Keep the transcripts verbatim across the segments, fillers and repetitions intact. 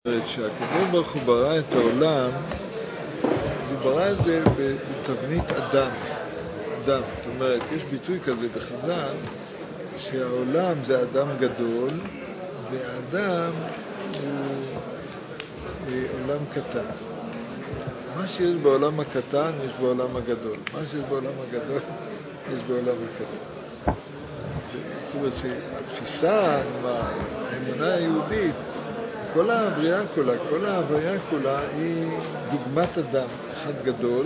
שהקדוש ברוך הוא ברא את העולם, הוא ברא את זה בתבנית אדם. אדם, זאת אומרת, יש ביטוי כזה בחז"ל, שהעולם זה אדם גדול, והאדם הוא עולם קטן. מה שיש בעולם הקטן, יש בעולם הגדול. מה שיש בעולם הגדול, יש בעולם הקטן. זאת אומרת שהתפיסה, האמונה היהודית, כל הבריאה כולה, כל ההוויה כולה היא דוגמת אדם, אחד גדול,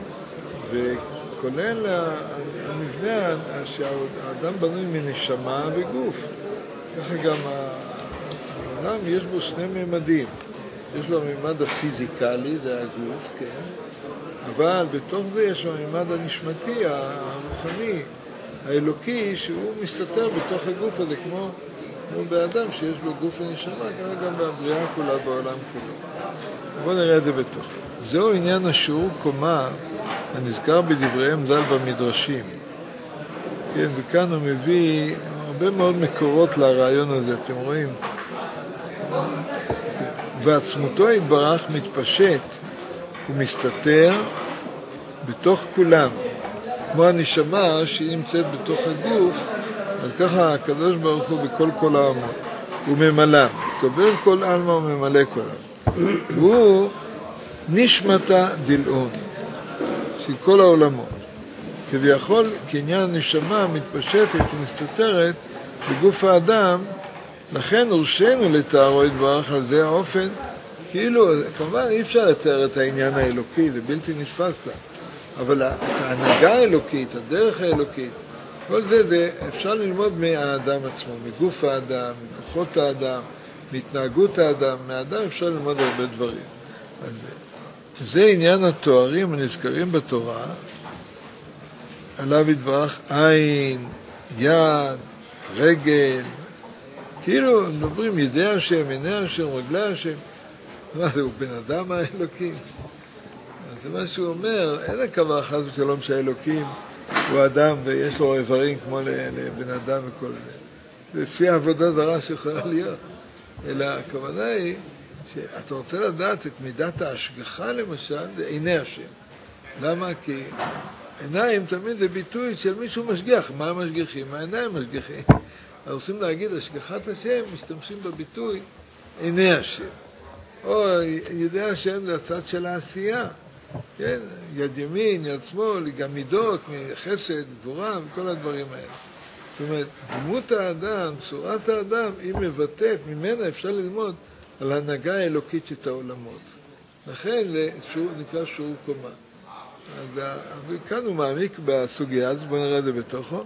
וכולל המבנה שהאדם בנוי מנשמה וגוף. ככה גם העולם יש בו שני ממדים. יש לו ממד הפיזיקלי, זה הגוף, כן? אבל בתוך זה יש לו ממד הנשמתי, הרוחני, האלוקי, שהוא מסתתר בתוך הגוף הזה, כמו כמו באדם שיש לו גוף ונשמה, ככה גם בבריאה כולה בעולם כולו. בואו נראה את זה בתוך. זהו עניין השיעור קומה הנזכר בדבריהם ז"ל במדרשים. כן, וכאן הוא מביא הרבה מאוד מקורות לרעיון הזה, אתם רואים? ועצמותו יתברך מתפשט ומסתתר בתוך כולם. כמו הנשמה שהיא נמצאת בתוך הגוף, אז ככה הקדוש ברוך הוא בכל כל העמות, הוא ממלא, סובב כל עלמא וממלא כל העלמא. הוא נשמתה דלעון, של כל העולמות. כביכול, כעניין הנשמה מתפשטת ומסתתרת בגוף האדם, לכן הורשנו לתארו יתברך על זה האופן, כאילו, כמובן אי אפשר לתאר את העניין האלוקי, זה בלתי נשפט כבר, אבל ההנהגה האלוקית, הדרך האלוקית, כל זה, זה אפשר ללמוד מהאדם עצמו, מגוף האדם, מכוחות האדם, מהתנהגות האדם, מהאדם אפשר ללמוד הרבה דברים. אז זה עניין התוארים הנזכרים בתורה, עליו יתברך עין, יד, רגל, כאילו מדברים ידי השם, עיני השם, רגלי השם. מה זה, הוא בן אדם האלוקים? אז זה מה שהוא אומר, אין הכוונה חס ושלום שהאלוקים הוא אדם ויש לו איברים כמו לבן אדם וכל זה. זה שיא עבודה זרה שיכולה להיות. אלא הכוונה היא שאתה רוצה לדעת את מידת ההשגחה למשל, זה עיני השם. למה? כי עיניים תמיד זה ביטוי של מישהו משגיח. מה המשגיחים? העיניים משגיחים. אז רוצים להגיד השגחת השם, משתמשים בביטוי עיני השם. או ידי השם זה הצד של העשייה. כן, יד ימין, יד שמאל, גם מידות, חסד, גבורה וכל הדברים האלה. זאת אומרת, דמות האדם, צורת האדם, היא מבטאת, ממנה אפשר ללמוד על הנהגה האלוקית של העולמות. לכן זה נקרא שיעור קומה. אז כאן הוא מעמיק בסוגיה, אז בואו נראה את זה בתוכו.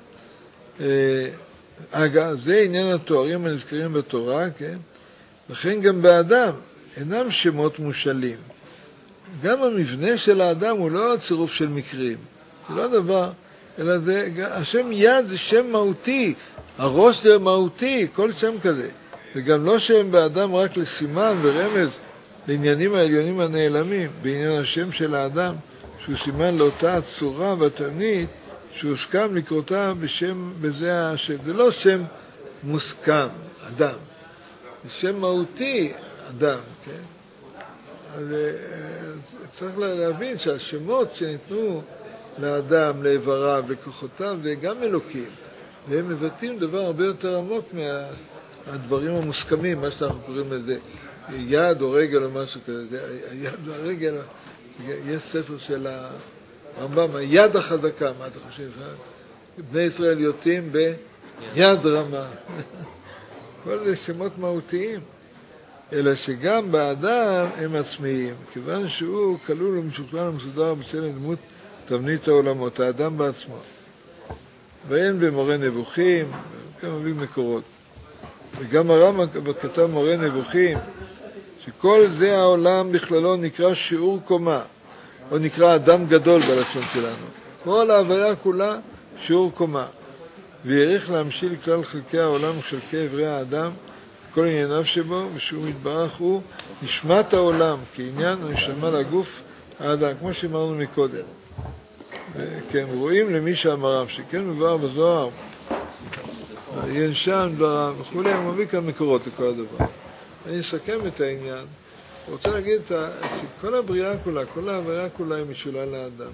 אגב, זה עניין התוארים הנזכרים בתורה, כן? לכן גם באדם אינם שמות מושלים. גם המבנה של האדם הוא לא צירוף של מקרים, זה לא דבר, אלא זה, השם יד זה שם מהותי, הראש זה מהותי, כל שם כזה, וגם לא שם באדם רק לסימן ורמז לעניינים העליונים הנעלמים, בעניין השם של האדם, שהוא סימן לאותה הצורה והתבנית, שהוסכם לקרותה בשם, בזה השם, זה לא שם מוסכם, אדם, זה שם מהותי, אדם, כן? אז צריך להבין שהשמות שניתנו לאדם, לאיבריו, לכוחותיו, זה גם אלוקים. והם מבטאים דבר הרבה יותר עמוק מהדברים המוסכמים, מה שאנחנו קוראים לזה, יד או רגל או משהו כזה. היד והרגל, יש ספר של הרמב"ם, היד החזקה, מה אתה חושב? בני ישראל יוצאים ביד רמה. כל זה שמות מהותיים. אלא שגם באדם הם עצמיים, כיוון שהוא כלול ומשוכלל ומסודר בצלם דמות תבנית העולמות, האדם בעצמו. ואין במורה נבוכים, כאן מביא מקורות. וגם הרמב"ם כתב מורה נבוכים, שכל זה העולם בכללו נקרא שיעור קומה, או נקרא אדם גדול בלשון שלנו. כל ההוויה כולה שיעור קומה. ויעריך להמשיל כלל חלקי העולם וחלקי עברי האדם, כל ענייניו שבו, ושהוא מתברך הוא נשמת העולם, כעניין הנשמה לגוף האדם, כמו שאמרנו מקודם. וכן, רואים למי שאמרם, שכן מבואר בזוהר, ינשן דבריו וכו', הוא מביא כאן מקורות לכל הדבר. אני אסכם את העניין. אני רוצה להגיד שכל הבריאה כולה, כל ההוויה כולה היא משולה לאדם.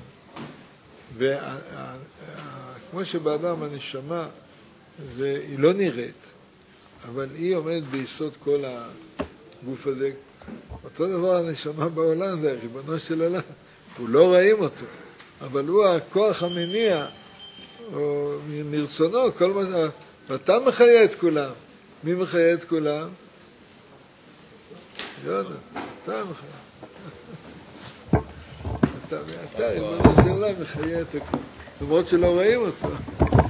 וכמו שבאדם הנשמה, היא לא נראית, אבל היא עומדת ביסוד כל הגוף הזה. אותו דבר הנשמה בעולם, זה ריבונו של עולם. הוא לא רואים אותו, אבל הוא הכוח המניע, או מרצונו, כל מה... ואתה מחיה את כולם. מי מחיה את כולם? יונה, אתה מחיה. אתה, אתה, ריבונו של עולם, מחיה את הכול. למרות שלא רואים אותו.